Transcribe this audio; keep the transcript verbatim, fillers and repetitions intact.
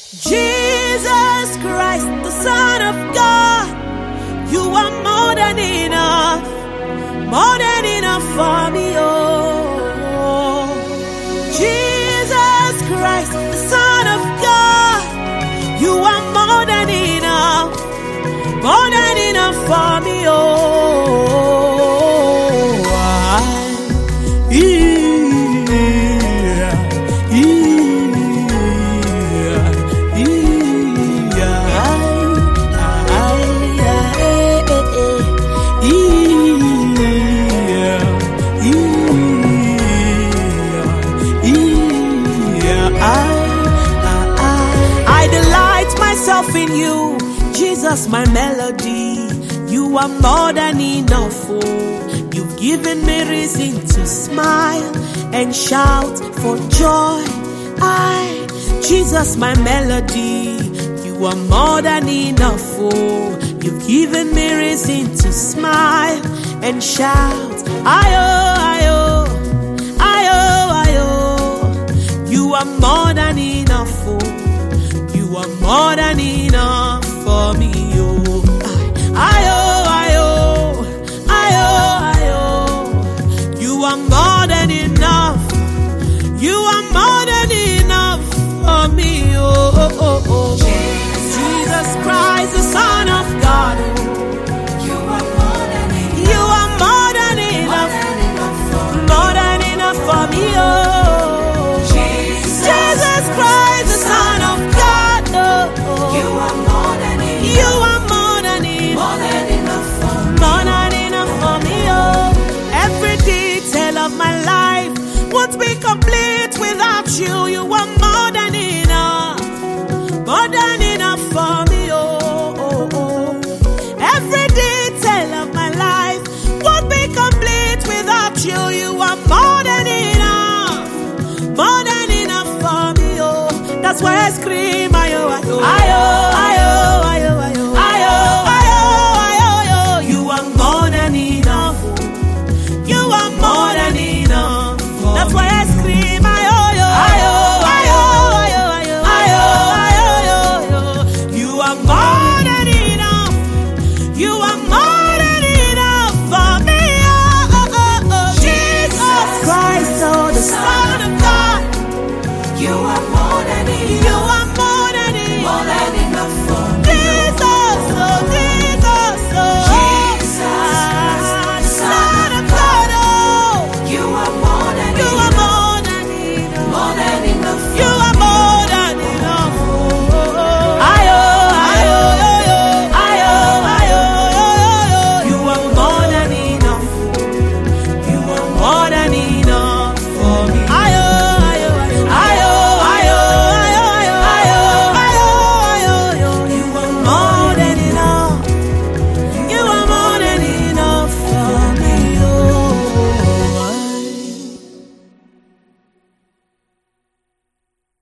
Jesus Christ, the Son of God, you are more than enough, more than enough for me, oh. Jesus Christ, the Son of God, you are more than enough, more than enough for me, oh. I, in you, Jesus, my melody. You are more than enough, oh. You've given me reason to smile and shout for joy. I, Jesus, my melody. You are more than enough, oh. You've given me reason to smile and shout. Ayo, ayo, ayo, ayo. You are more than enough, oh. You are more than enough for me, oh. Ayo, ayo, ayo, ayo. You are more than enough. You are more than enough for me, oh, oh, oh, oh. Jesus, Jesus Christ, the Son of God. You are more than enough. You are more than enough. More than enough for me, oh. Jesus, Jesus Christ, the Son of God. You are more than enough. You are more than enough. More than enough for me. More than enough for me, oh. Every detail of my life won't be complete without you. You are more than enough. More than enough for me, oh, oh, oh. Every detail of my life won't be complete without you. You are more than enough. More than enough for me, oh. That's why I scream, ayo, ayo, ayo, ayo, ayo, ayo, ayo, ayo, ayo. You are more than enough. You are more than enough. That's why I scream, ayo, ayo, ayo, ayo, ayo, ayo, ayo, ayo. You are more than enough. You are more than enough for me, oh, oh, oh, oh. Jesus Christ, oh, the Son of God. You are more than enough. You are more than enough. More than